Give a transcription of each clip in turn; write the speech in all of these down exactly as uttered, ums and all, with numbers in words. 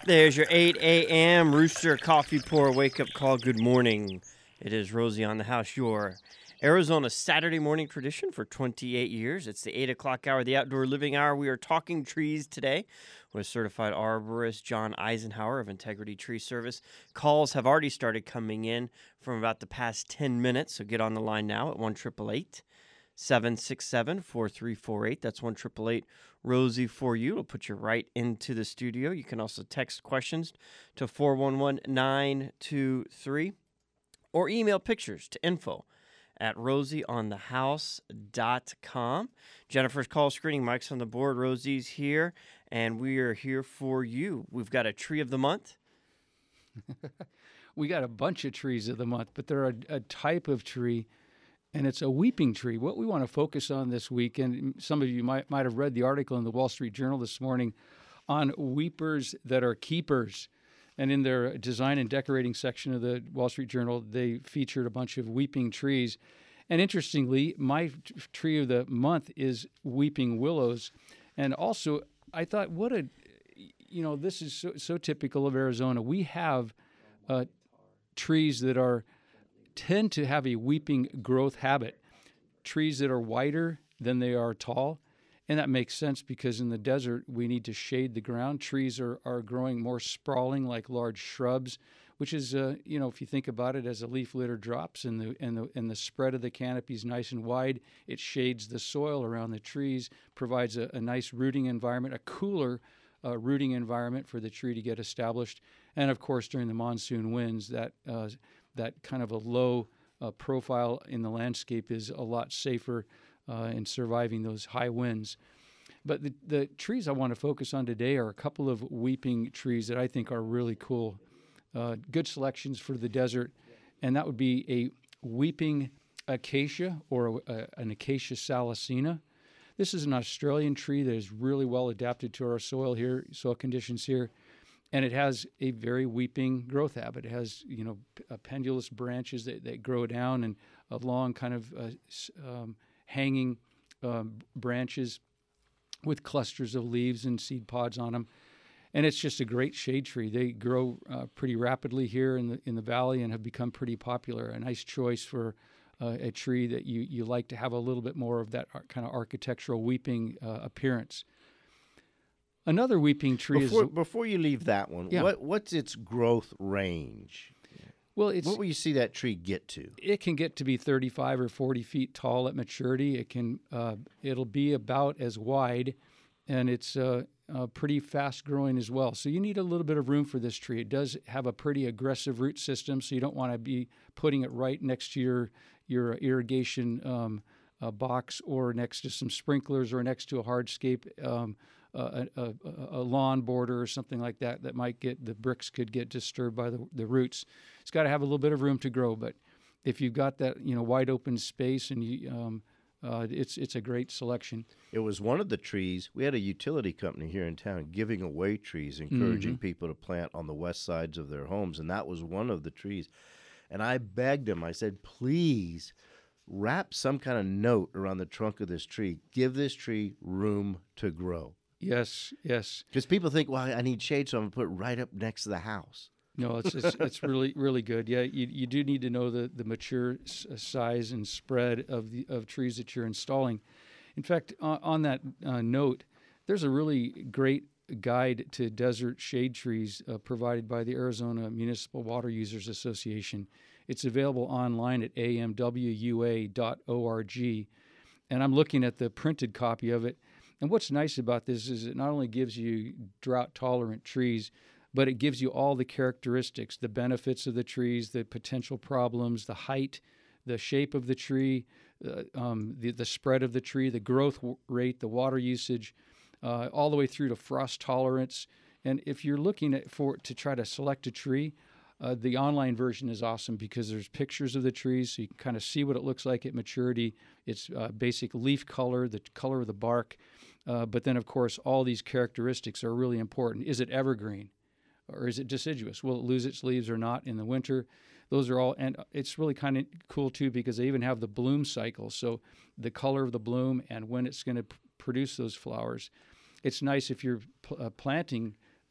There's your eight a.m. Rooster Coffee Pour Wake-Up Call. Good morning. It is Rosie on the House, your Arizona Saturday morning tradition for twenty-eight years. It's the eight o'clock hour, the outdoor living hour. We are talking trees today with certified arborist John Eisenhower of Integrity Tree Service. Calls have already started coming in from about the past ten minutes, so get on the line now at one eight eight eight, seven six seven, four three four eight. That's one eight eight eight, Rosie for you. It'll put you right into the studio. You can also text questions to four one one, nine two three or email pictures to info at rosie on the house dot com. Jennifer's call screening. Mike's on the board. Rosie's here, and we are here for you. We've got a tree of the month. We got a bunch of trees of the month, but they're a, a type of tree, and it's a weeping tree. What we want to focus on this week, and some of you might, might have read the article in the Wall Street Journal this morning on weepers that are keepers. And in their design and decorating section of the Wall Street Journal, they featured a bunch of weeping trees. And interestingly, my t- tree of the month is weeping willows. And also, I thought, what a, you know, this is so, so typical of Arizona. We have uh, trees that are, tend to have a weeping growth habit. Trees that are wider than they are tall. And that makes sense because in the desert, we need to shade the ground. Trees are, are growing more sprawling like large shrubs, which is, uh, you know, if you think about it, as a leaf litter drops and the, and, the, and the spread of the canopy is nice and wide, it shades the soil around the trees, provides a, a nice rooting environment, a cooler uh, rooting environment for the tree to get established. And, of course, during the monsoon winds, that, uh, that kind of a low uh, profile in the landscape is a lot safer Uh, and surviving those high winds. But the, the trees I want to focus on today are a couple of weeping trees that I think are really cool. Uh, good selections for the desert, and that would be a weeping acacia or a, a, an Acacia salicina. This is an Australian tree that is really well adapted to our soil here, soil conditions here, and it has a very weeping growth habit. It has, you know, p- uh, pendulous branches that, that grow down and a long kind of uh, um, hanging um, branches with clusters of leaves and seed pods on them. And it's just a great shade tree. They grow uh, pretty rapidly here in the in the valley and have become pretty popular. A nice choice for uh, a tree that you, you like to have a little bit more of that ar- kind of architectural weeping uh, appearance. Another weeping tree before, is... Before you leave that one, Yeah. what what's its growth range? Well, it's... What will you see that tree get to? It can get to be thirty-five or forty feet tall at maturity. It can, uh, it'll be about as wide, and it's uh, uh, pretty fast growing as well. So you need a little bit of room for this tree. It does have a pretty aggressive root system, so you don't want to be putting it right next to your your irrigation um, uh, box or next to some sprinklers or next to a hardscape. Um, A, a, a lawn border or something like that that might get, the bricks could get disturbed by the, the roots. It's got to have a little bit of room to grow, but if you've got that, you know, wide open space, and you, um, uh, it's it's a great selection. It was one of the trees. We had a utility company here in town giving away trees, encouraging Mm-hmm. people to plant on the west sides of their homes, and that was one of the trees. And I begged him, I said, please wrap some kind of note around the trunk of this tree. Give this tree room to grow. Yes, yes. Because people think, well, I need shade, so I'm going to put it right up next to the house. No, it's it's, it's really really good. Yeah, you you do need to know the the mature s- size and spread of the of trees that you're installing. In fact, on, on that uh, note, there's a really great guide to desert shade trees uh, provided by the Arizona Municipal Water Users Association. It's available online at a m w u a dot org, and I'm looking at the printed copy of it. And what's nice about this is it not only gives you drought-tolerant trees, but it gives you all the characteristics, the benefits of the trees, the potential problems, the height, the shape of the tree, uh, um, the, the spread of the tree, the growth w- rate, the water usage, uh, all the way through to frost tolerance. And if you're looking at for to try to select a tree, uh, the online version is awesome because there's pictures of the trees, so you can kind of see what it looks like at maturity. It's uh, basic leaf color, the color of the bark, uh, but then, of course, all these characteristics are really important. Is it evergreen? Or is it deciduous? Will it lose its leaves or not in the winter? Those are all, and it's really kind of cool too because they even have the bloom cycle. So the color of the bloom and when it's going to p- produce those flowers. It's nice if you're pl- uh, planting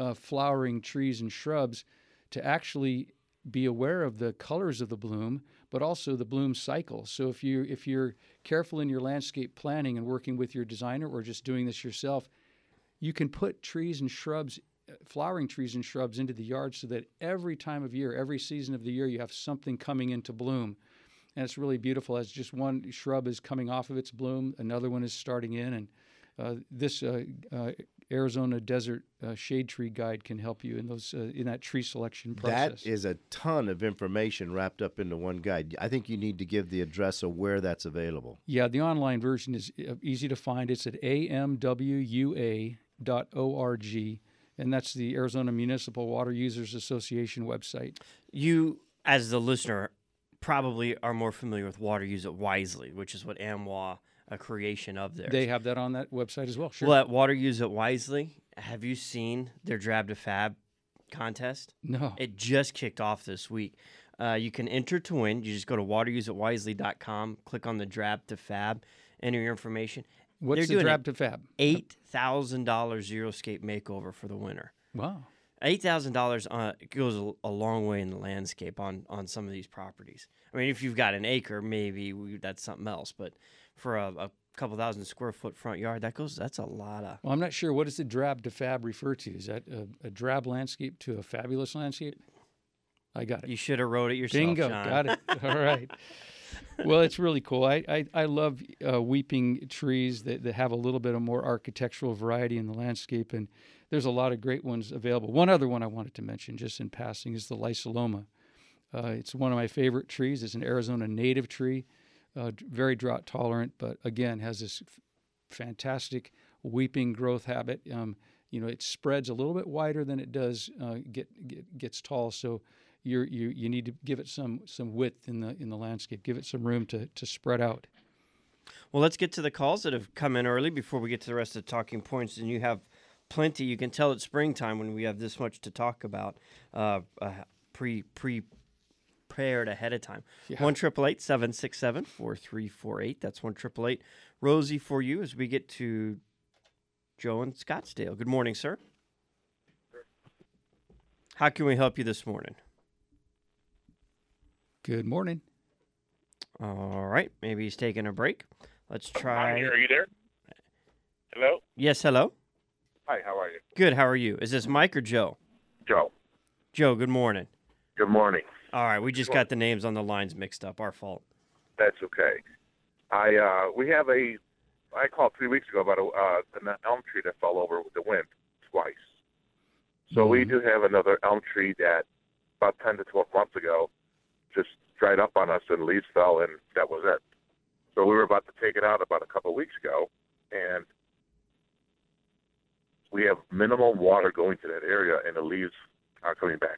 uh, flowering trees and shrubs to actually be aware of the colors of the bloom, but also the bloom cycle. So if you if you're careful in your landscape planning and working with your designer or just doing this yourself, you can put trees and shrubs, flowering trees and shrubs into the yard so that every time of year, every season of the year, you have something coming into bloom. And it's really beautiful as just one shrub is coming off of its bloom, another one is starting in. And uh, this uh, uh, Arizona Desert uh, Shade Tree Guide can help you in those uh, in that tree selection process. That is a ton of information wrapped up into one guide. I think you need to give the address of where that's available. Yeah, the online version is easy to find. It's at A M W U A dot org, and that's the Arizona Municipal Water Users Association website. You, as the listener, probably are more familiar with Water Use It Wisely, which is what A M W A, a creation of theirs. They have that on that website as well, sure. Well, at Water Use It Wisely, have you seen their Drab to Fab contest? No. It just kicked off this week. Uh, you can enter to win. You just go to water use it wisely dot com, click on the Drab to Fab, enter your information. What's They're the doing Drab to Fab? eight thousand dollars Xeriscape makeover for the winner. Wow. eight thousand dollars uh, goes a, a long way in the landscape on, on some of these properties. I mean, if you've got an acre, maybe we, that's something else. But for a, a couple thousand square foot front yard, that goes. That's a lot of. Well, I'm not sure. What does the Drab to Fab refer to? Is that a, a drab landscape to a fabulous landscape? I got it. You should have wrote it yourself, Bingo. John. Got it. All right. Well, it's really cool. I, I, I love uh, weeping trees that, that have a little bit of more architectural variety in the landscape, and there's a lot of great ones available. One other one I wanted to mention, just in passing, is the Lysoloma. Uh, it's one of my favorite trees. It's an Arizona native tree, uh, very drought tolerant, but again has this f- fantastic weeping growth habit. Um, you know, it spreads a little bit wider than it does uh, get, get gets tall. So you're, you you need to give it some some width in the in the landscape. Give it some room to to spread out. Well, let's get to the calls that have come in early before we get to the rest of the talking points. And you have plenty. You can tell it's springtime when we have this much to talk about. Uh, uh, pre pre. prepared ahead of time. One triple eight seven six seven four three four eight. That's one triple eight Rosie for you as we get to Joe in Scottsdale. Good morning, sir. How can we help you this morning? Good morning. All right, maybe he's taking a break. Let's try. Hi, are you there? Hello? Yes, hello. Hi, how are you? Good. How are you? Is this Mike or Joe? Joe. Joe. Good morning. Good morning. All right, we just got the names on the lines mixed up. Our fault. That's okay. I uh, we have a. I called three weeks ago about a, uh, an elm tree that fell over with the wind twice. So Mm-hmm. we do have another elm tree that about ten to twelve months ago just dried up on us and leaves fell and that was it. So we were about to take it out about a couple of weeks ago, and we have minimal water going to that area, and the leaves are coming back.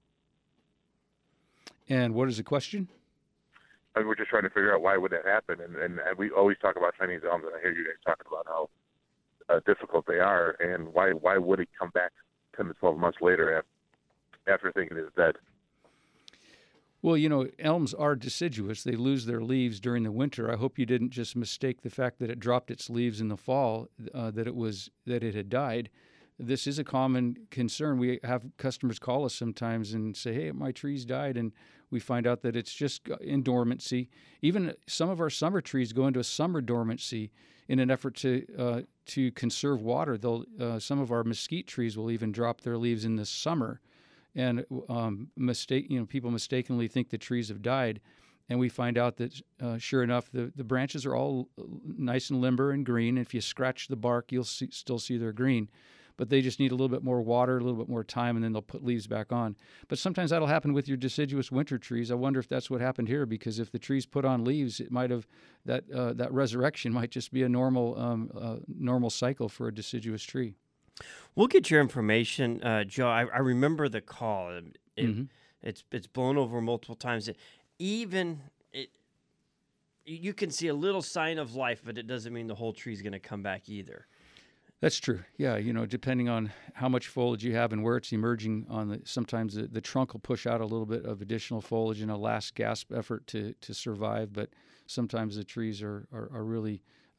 And what is the question? And we're just trying to figure out why would that happen. And, and, and we always talk about Chinese elms, and I hear you guys talking about how uh, difficult they are, and why why would it come back ten to twelve months later after, after thinking it's dead? Well, you know, elms are deciduous. They lose their leaves during the winter. I hope you didn't just mistake the fact that it dropped its leaves in the fall, uh, that it was that it had died. This is a common concern. We have customers call us sometimes and say, "Hey, my tree's died," and we find out that it's just in dormancy. Even some of our summer trees go into a summer dormancy in an effort to uh, to conserve water. They'll uh, some of our mesquite trees will even drop their leaves in the summer. And um, mistake, you know, people mistakenly think the trees have died, and we find out that, uh, sure enough, the, the branches are all nice and limber and green. If you scratch the bark, you'll see, still see they're green, but they just need a little bit more water, a little bit more time, and then they'll put leaves back on. But sometimes that'll happen with your deciduous winter trees. I wonder if that's what happened here, because if the trees put on leaves, it might have that uh, that resurrection might just be a normal um, uh, normal cycle for a deciduous tree. We'll get your information, uh, Joe. I, I remember the call. It, Mm-hmm. It's it's blown over multiple times. It, even it, you can see a little sign of life, but it doesn't mean the whole tree's going to come back either. That's true. Yeah, you know, depending on how much foliage you have and where it's emerging on the, sometimes the, the trunk will push out a little bit of additional foliage in a last gasp effort to to survive. But sometimes the trees are are, are really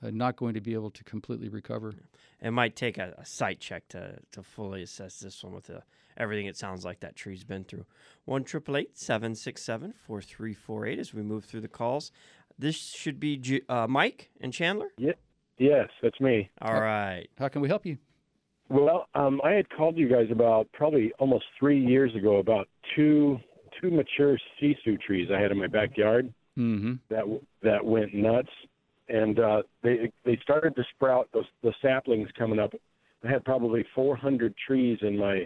uh, not going to be able to completely recover. It might take a, a site check to, to fully assess this one with the, everything it sounds like that tree's been through. one eight eight eight, seven six seven, four three four eight as we move through the calls. This should be G- uh, Mike and Chandler? Yeah, yes, that's me. All right. How can we help you? Well, um, I had called you guys about probably almost three years ago about two two mature sisu trees I had in my backyard Mm-hmm. that that went nuts, and uh, they they started to sprout. Those the saplings coming up. I had probably four hundred trees in my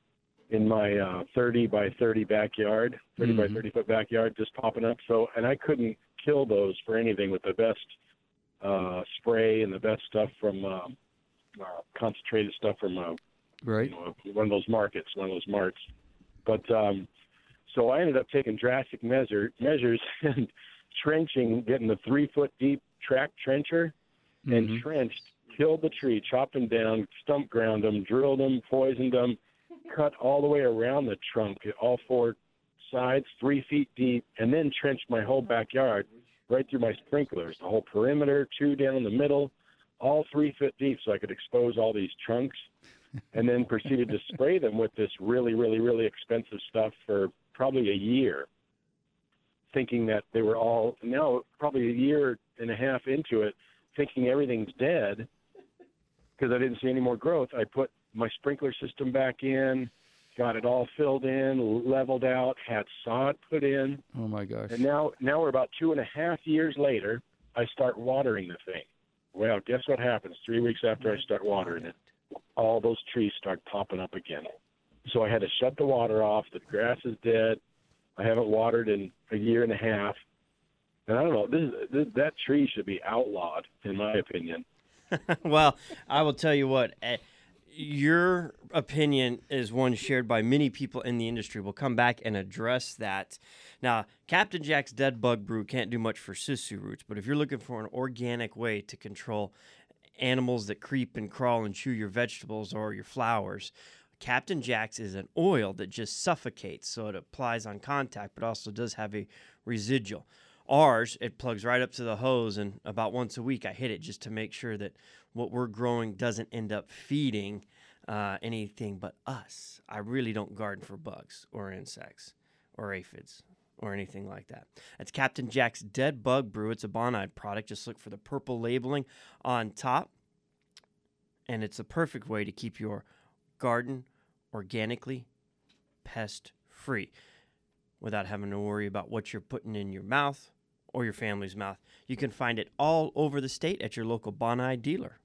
in my uh, thirty by thirty backyard, thirty Mm-hmm. by thirty foot backyard, just popping up. So, and I couldn't kill those for anything with the best uh, spray and the best stuff from uh, uh, concentrated stuff from uh, Right. you know, one of those markets, one of those marts. But um, so I ended up taking drastic measure, measures and trenching, getting the three foot deep track trencher and Mhm. trenched, killed the tree, chopped them down, stump ground them, drilled them, poisoned them, cut all the way around the trunk, all four sides, three feet deep, and then trenched my whole backyard right through my sprinklers, the whole perimeter, two down the middle, all three foot deep so I could expose all these trunks, and then proceeded to spray them with this really, really, really expensive stuff for probably a year, thinking that they were all, now probably a year and a half into it, thinking everything's dead because I didn't see any more growth. I put my sprinkler system back in, got it all filled in, leveled out, had sod put in, Oh my gosh. and now now we're about two and a half years later. I start watering the thing. Well, guess what happens? Three weeks after I start watering it, all those trees start popping up again. So I had to shut the water off. The grass is dead. I haven't watered in a year and a half. And I don't know. This, is, this that tree should be outlawed, in my opinion. Well, I will tell you what, eh, your opinion is one shared by many people in the industry. We'll come back and address that. Now, Captain Jack's Dead Bug Brew can't do much for sisu roots, but if you're looking for an organic way to control animals that creep and crawl and chew your vegetables or your flowers, Captain Jack's is an oil that just suffocates, so it applies on contact, but also does have a residual. Ours, it plugs right up to the hose, and about once a week I hit it just to make sure that what we're growing doesn't end up feeding uh, anything but us. I really don't garden for bugs or insects or aphids or anything like that. That's Captain Jack's Dead Bug Brew. It's a Bonide product. Just look for the purple labeling on top, and it's a perfect way to keep your garden organically pest-free without having to worry about what you're putting in your mouth or your family's mouth. You can find it all over the state at your local Bonide dealer.